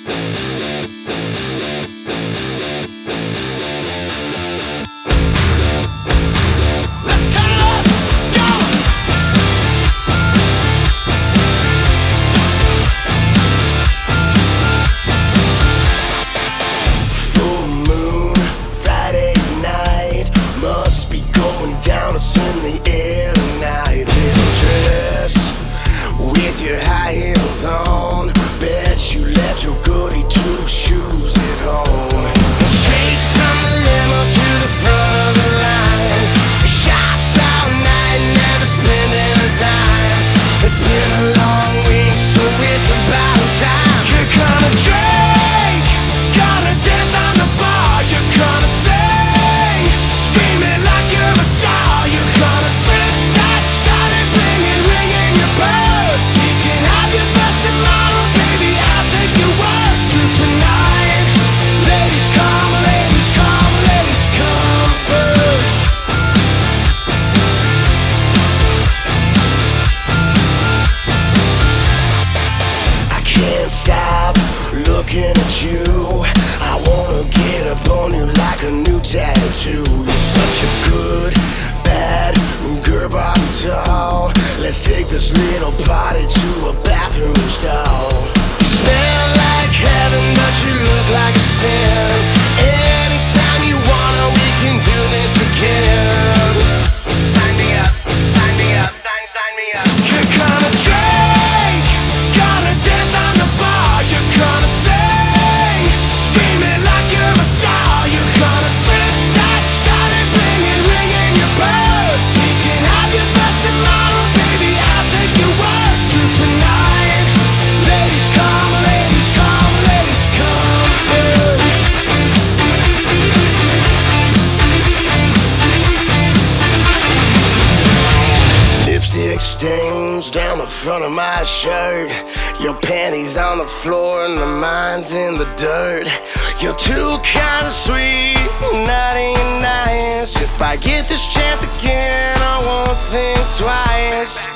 It's in the air tonight. Little dress with your high heels on. Bet you left your goody two shoes at home. Straight from the limo to the front of the line. Shots all night, never spending a dime. It's been a long week, so it's about time. You're gonna drink, gonna dance on the bar. You're gonna sing, screaming like you're a star. You're gonna slip that shot and bring it, ringing your birds. You can have your best tomorrow, baby, I'll take your words. 'Cause tonight, ladies come, ladies come, ladies come first. I can't stop looking at you. I wanna get up on you like a new tattoo. You're such a good, bad girl, Barbie doll. Let's take this little party to a bathroom stall. You smell like heaven, but you look like a sin. Anytime you wanna, we can do this again. Sign me up, sign me up, sign me up. You're gonna drink, gonna dance on the bar. You're gonna sing, screaming like you're a star. You're gonna slip that shot and bring it, ringing your birds. You can have your best tomorrow, baby, I'll take your words. 'Cause tonight, ladies come, ladies come, ladies come first. Lipstick stains down the front of my shirt. Your panties on the floor and the mine's in the dirt. You're too kind of sweet, naughty and nice. If I get this chance again, I won't think twice.